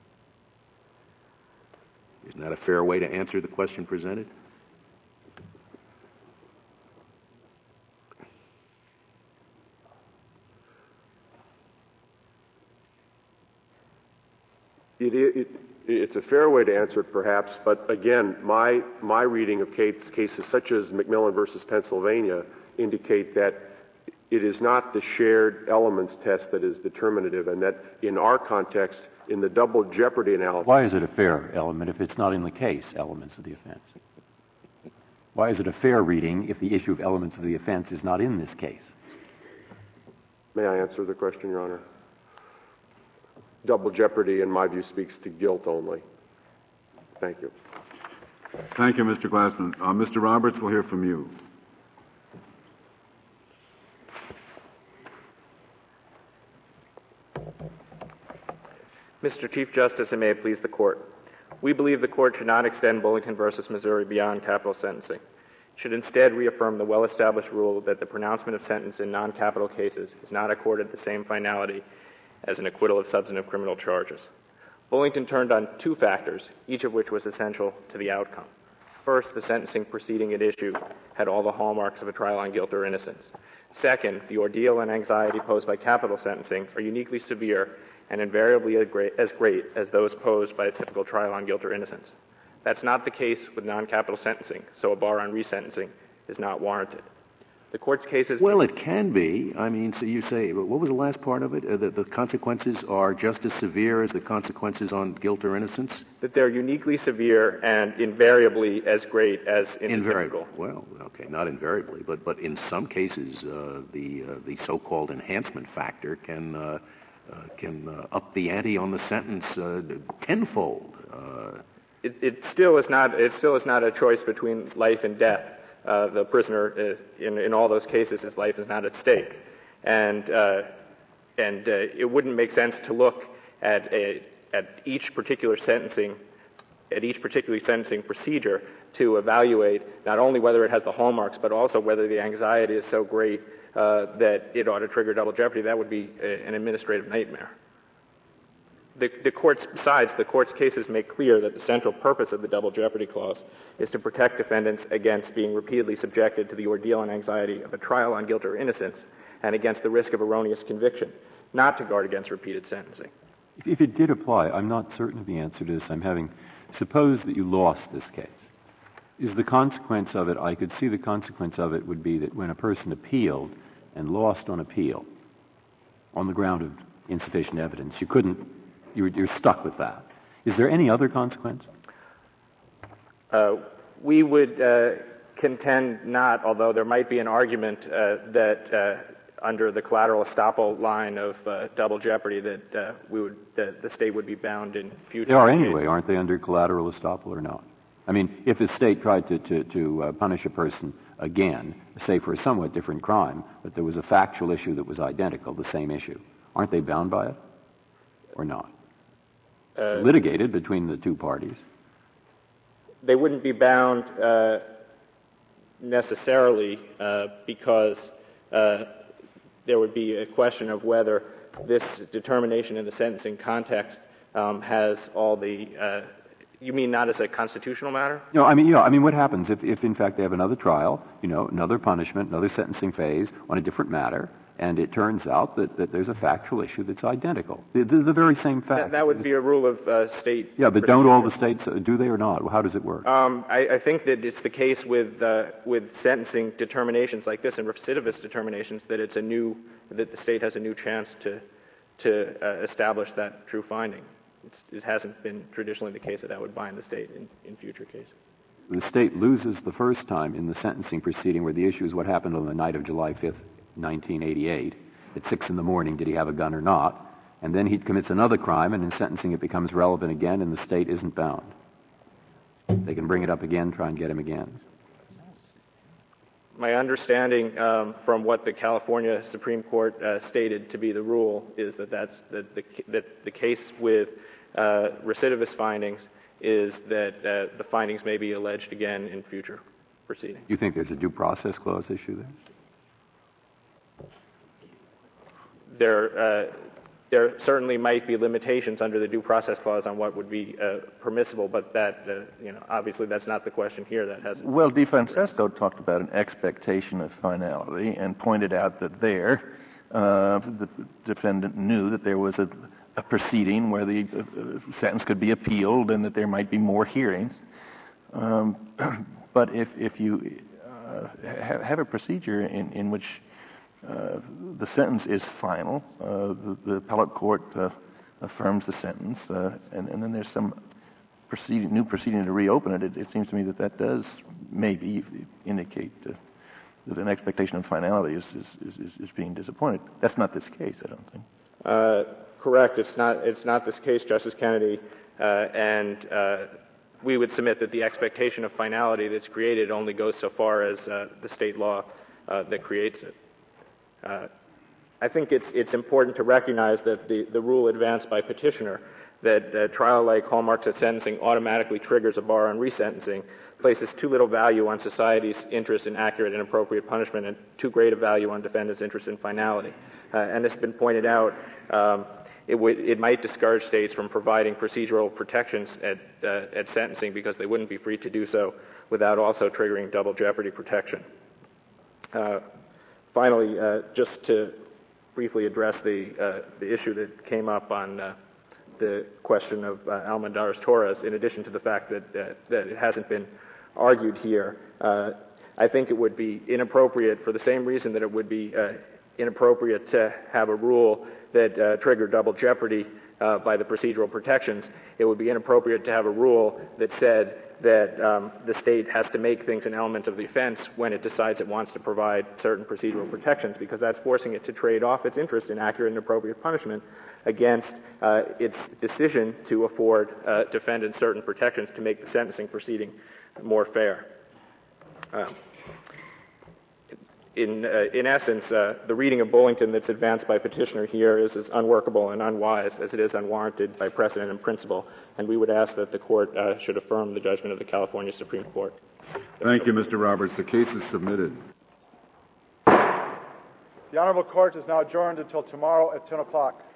Isn't that a fair way to answer the question presented? It, it, it's a fair way to answer it, perhaps, but again, my, my reading of case, cases such as McMillan versus Pennsylvania indicate that it is not the shared elements test that is determinative, and that in our context, in the double jeopardy analysis... Why is it a fair element if it's not in the case, elements of the offense? Why is it a fair reading if the issue of elements of the offense is not in this case? May I answer the question, Your Honor? Double jeopardy, in my view, speaks to guilt only. Thank you. Thank you, Mister Glassman. Uh, Mister Roberts, we'll hear from you. Mister Chief Justice, and may it please the Court, we believe the Court should not extend Bullington versus Missouri beyond capital sentencing. It should instead reaffirm the well-established rule that the pronouncement of sentence in non-capital cases is not accorded the same finality as an acquittal of substantive criminal charges. Bullington turned on two factors, each of which was essential to the outcome. First, the sentencing proceeding at issue had all the hallmarks of a trial on guilt or innocence. Second, the ordeal and anxiety posed by capital sentencing are uniquely severe and invariably as great, as great as those posed by a typical trial on guilt or innocence. That's not the case with non-capital sentencing, so a bar on resentencing is not warranted. The Court's cases... Well, it can be. I mean, so you say, what was the last part of it? Uh, that the consequences are just as severe as the consequences on guilt or innocence? That they're uniquely severe and invariably as great as in Invariably. typical. Well, okay, not invariably, but, but in some cases, uh, the, uh, the so-called enhancement factor can, uh, uh, can uh, up the ante on the sentence uh, tenfold. Uh, it, it still is not, it still is not a choice between life and death. Uh, the prisoner, is, in, in all those cases, his life is not at stake. And, uh, and uh, it wouldn't make sense to look at, a, at each particular sentencing, at each particular sentencing procedure to evaluate not only whether it has the hallmarks, but also whether the anxiety is so great uh, that it ought to trigger double jeopardy. That would be a, an administrative nightmare. The, the courts, besides, the court's cases make clear that the central purpose of the double jeopardy clause is to protect defendants against being repeatedly subjected to the ordeal and anxiety of a trial on guilt or innocence and against the risk of erroneous conviction, not to guard against repeated sentencing. If it did apply, I'm not certain of the answer to this. I'm having, suppose that you lost this case. Is the consequence of it, I could see the consequence of it would be that when a person appealed and lost on appeal on the ground of insufficient evidence, you couldn't, you're, you're stuck with that. Is there any other consequence? Uh, we would uh, contend not, although there might be an argument uh, that uh, under the collateral estoppel line of uh, double jeopardy that uh, we would, that the state would be bound in future. They are anyway, aren't they, under collateral estoppel or not? I mean, if the state tried to, to, to uh, punish a person again, say for a somewhat different crime, but there was a factual issue that was identical, the same issue, aren't they bound by it or not? Uh, Litigated between the two parties. They wouldn't be bound uh, necessarily uh, because uh, there would be a question of whether this determination in the sentencing context um, has all the uh, you mean not as a constitutional matter? No, I mean, yeah, I mean, what happens if, if in fact they have another trial, you know, another punishment, another sentencing phase on a different matter, and it turns out that, that there's a factual issue that's identical. They're the, the very same facts. That, that would be a rule of uh, state. Yeah, but don't all the states, uh, do they or not? How does it work? Um, I, I think that it's the case with, uh, with sentencing determinations like this and recidivist determinations that it's a new, that the state has a new chance to, to uh, establish that true finding. It's, it hasn't been traditionally the case that that would bind the state in, in future cases. The state loses the first time in the sentencing proceeding where the issue is what happened on the night of July fifth, nineteen eighty-eight. At six in the morning, did he have a gun or not? And then he commits another crime, and in sentencing it becomes relevant again, and the state isn't bound. They can bring it up again, try and get him again. My understanding um, from what the California Supreme Court uh, stated to be the rule is that that's the, the, that the case with uh, recidivist findings is that uh, the findings may be alleged again in future proceedings. You think there's a due process clause issue there? There, uh, there certainly might be limitations under the due process clause on what would be uh, permissible, but that, uh, you know, obviously that's not the question here. That hasn't. Well, DeFrancesco talked about an expectation of finality and pointed out that there, uh, the defendant knew that there was a, a proceeding where the uh, sentence could be appealed and that there might be more hearings. Um, but if, if you uh, have, have a procedure in, in which Uh, the sentence is final. Uh, the, the appellate court uh, affirms the sentence, uh, and, and then there's some proceeding, new proceeding to reopen it. It, it seems to me that that does maybe indicate uh, that an expectation of finality is, is, is, is being disappointed. That's not this case, I don't think. Uh, correct. It's not. It's not this case, Justice Kennedy, uh, and uh, we would submit that the expectation of finality that's created only goes so far as uh, the state law uh, that creates it. Uh, I think it's, it's important to recognize that the, the rule advanced by petitioner that uh, trial-like hallmarks of sentencing automatically triggers a bar on resentencing places too little value on society's interest in accurate and appropriate punishment and too great a value on defendants' interest in finality. Uh, and it's been pointed out, um, it, w- it might discourage states from providing procedural protections at, uh, at sentencing because they wouldn't be free to do so without also triggering double jeopardy protection. Uh, Finally, uh, just to briefly address the, uh, the issue that came up on uh, the question of uh, Almendarez-Torres, in addition to the fact that, uh, that it hasn't been argued here, uh, I think it would be inappropriate for the same reason that it would be uh, inappropriate to have a rule that uh, triggered double jeopardy uh, by the procedural protections. It would be inappropriate to have a rule that said that um, the state has to make things an element of the offense when it decides it wants to provide certain procedural protections, because that's forcing it to trade off its interest in accurate and appropriate punishment against uh, its decision to afford uh, defendants certain protections to make the sentencing proceeding more fair. Um, In, uh, in essence, uh, the reading of Bullington that's advanced by petitioner here is as unworkable and unwise as it is unwarranted by precedent and principle, and we would ask that the court uh, should affirm the judgment of the California Supreme Court. Thank you, Mister Roberts. The case is submitted. The Honorable Court is now adjourned until tomorrow at ten o'clock.